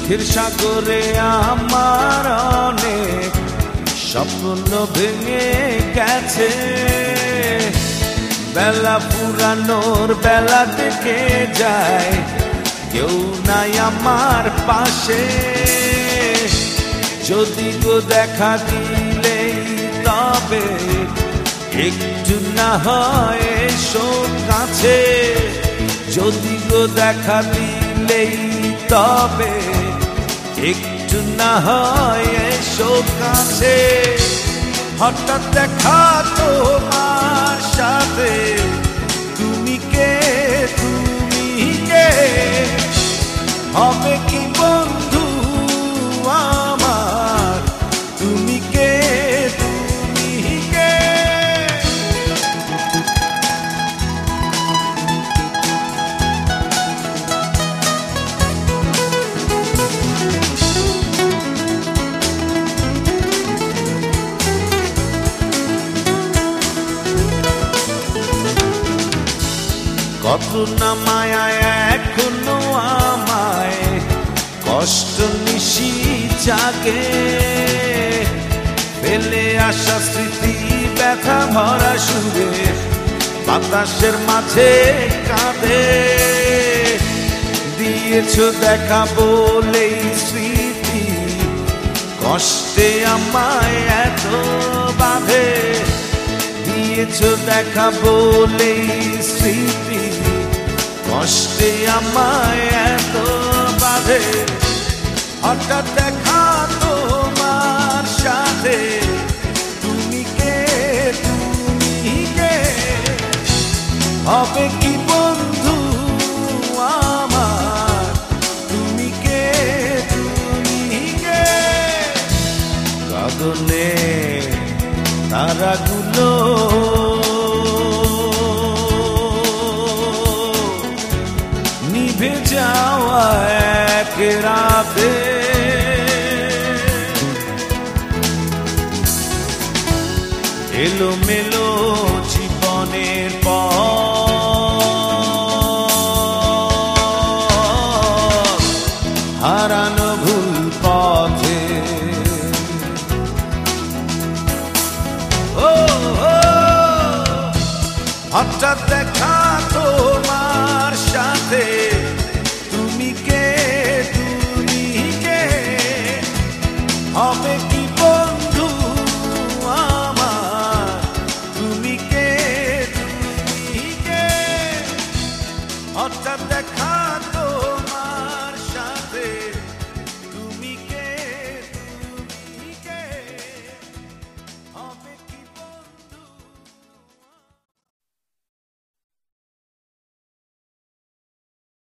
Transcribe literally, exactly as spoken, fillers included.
দুঃখের সাগরে আমার অনেক স্বপ্ন ভেঙে গেছে। বেলা পুরানোর বেলা থেকে যায়, কেউ নাই আমার পাশে। যদি গো দেখা দিলেই তবে একটু না হয় এসো কাছে। যদি গো দেখা দিলেই তবে একটু না হয় এসো কাছে। হঠাৎ দেখা তোমার সাথে, তুমি কে তুমি কে, হবে কি বন্ধু আমার, তুমি কে তুমি কে। কত না মায়া এখনো আমায়, কষ্ট নিশি জাগে। ফেলে আসা স্মৃতি ব্যথা ভরা সুরে বাতাসের মাঝে কাঁদে। দিয়েছ দেখা বলেই স্মৃতি, কষ্টে আমায় এত বাঁধে। দিয়েছ দেখা বলেই স্মৃতি, কষ্টে আমায় এত বাঁধে। হঠাৎ দেখা তোমার সাথে, তুমি কে তুমি কে, হবে কি বন্ধু আমার, তুমি কে তুমি কে। গগনে তারাগুলো নিভে যাওয়া এক রাতে, এলো মেলো জীবনের পথ, হারানো ভুল পথে। ও হঠাৎ দেখা তোমার সাথে, তুমি কে তুমি কে, হবে